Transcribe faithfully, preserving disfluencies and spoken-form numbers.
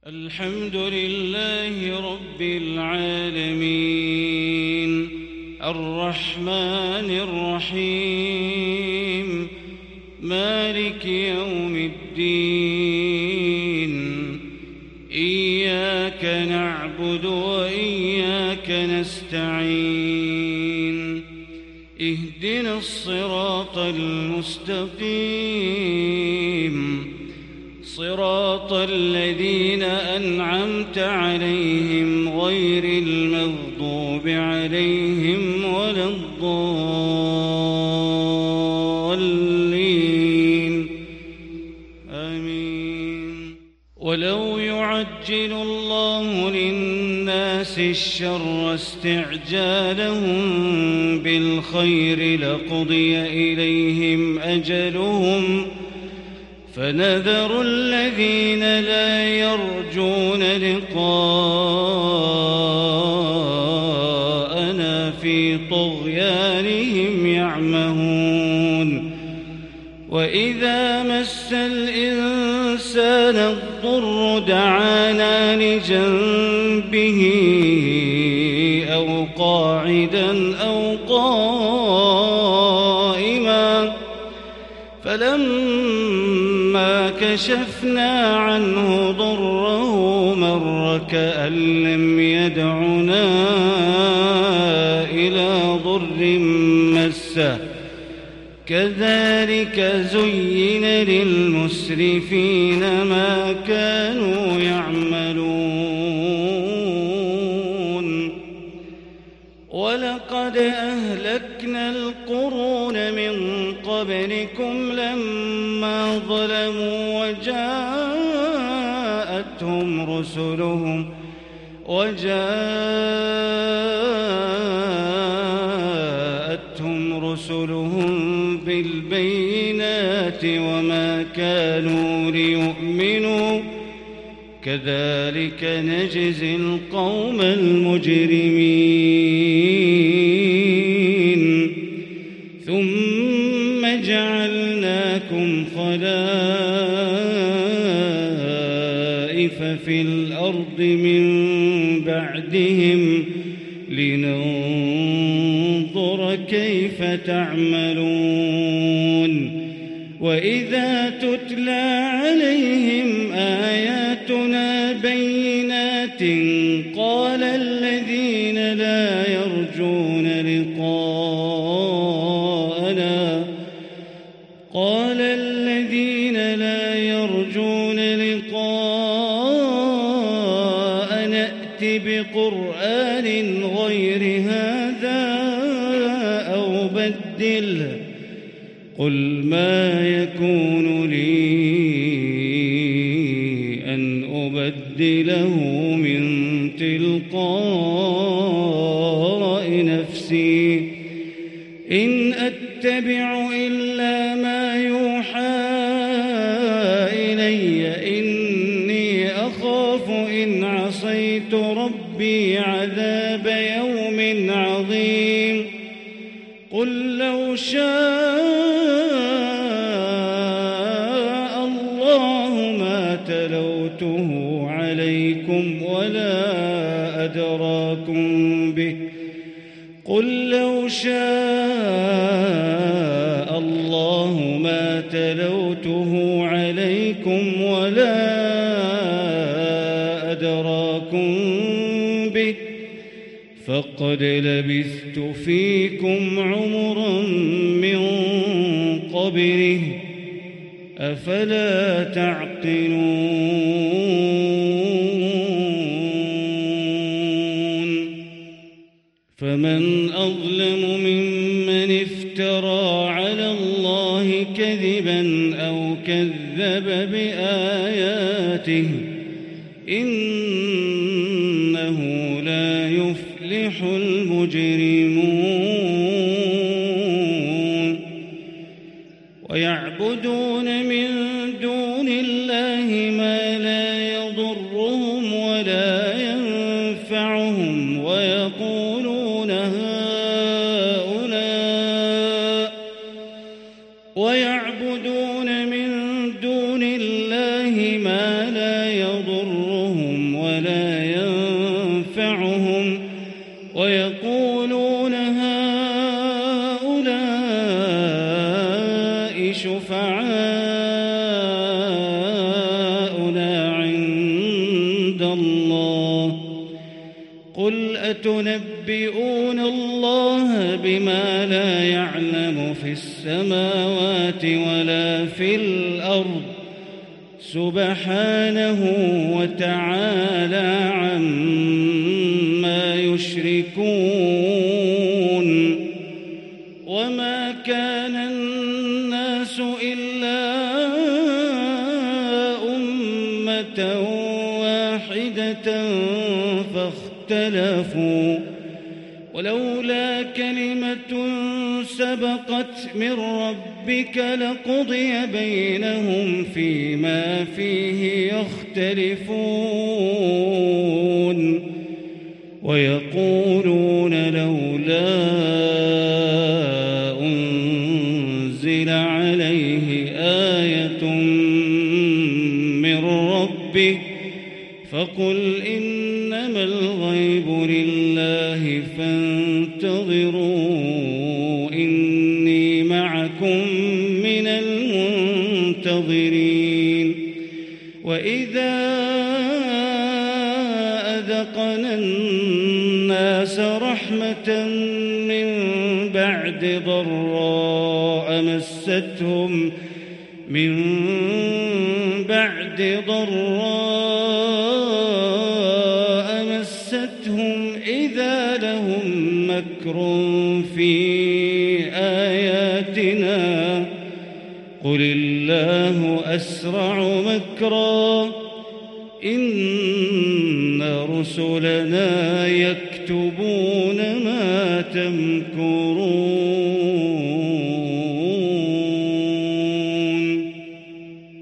الحمد لله رب العالمين الرحمن الرحيم مالك يوم الدين إياك نعبد وإياك نستعين اهدنا الصراط المستقيم صراط الذين أنعمت عليهم غير المغضوب عليهم ولا الضالين آمين. ولو يعجل الله للناس الشر استعجالهم بالخير لقضي إليهم أجلهم فنذر الذين لا يرجون لقاءنا في طغيانهم يعمهون. وإذا مس الإنسان الضر دعانا لجنبه أو قاعدا أو قائما فلما كشفنا عنه ضره مر كأن لم يدعنا إلى ضر مسه كذلك زين للمسرفين ما كانوا يعملون. ولقد أهلكنا القرون من قبلكم لما ظلموا وجاءتهم رسلهم وجاءتهم رسلهم بالبينات وما كانوا ليؤمنوا كذلك نجزي القوم المجرمين. ثم جعلناكم خلائف في الأرض من بعدهم لننظر كيف تعملون. وإذا تتلى عليهم آياتنا بينات قال الذين لا يرجون لقاءنا قال الذين لا يرجون لقاءنا ائت بقرآن غير هذا أو بدله قل ما يكون لي أن أبدله من تلقاء نفسي إن أتبع إلا ما يوحى إلي إني أخاف إن عصيت ربي عذاب يوم عظيم. قل لو شاء الله ما تلوته عليكم ولا أدراكم به قل لو شاء الله ما تلوته عليكم ولا أدراكم به فقد لبثت فيكم عمرا من قبله أفلا تعقلون. فمن أظلم ممن افترى على الله كذبا أو كذب بآياته إنه لا يفلح المجرمون. ويعبدون من دون الله ما لا يضرهم ولا ينفعهم ويقولون هؤلاء ويعبدون من دون الله ما لا يضرهم أتنبئون الله بما لا يعلم في السماوات ولا في الأرض سبحانه وتعالى عما يشركون. وما كان الناس إلا أمة واحدة فاختلفوا ولولا كلمة سبقت من ربك لقضي بينهم فيما فيه يختلفون. ويقولون لولا أنزل عليه آية من ربه فقل إنما الغيب لله فانتظروا إني معكم من المنتظرين. وإذا أذقنا الناس رحمة من بعد ضراء مستهم من بعد ضراء مستهم إذا لهم مكر في آياتنا قل الله أسرع مكرا إن رسلنا يكتبون ما تمكرون.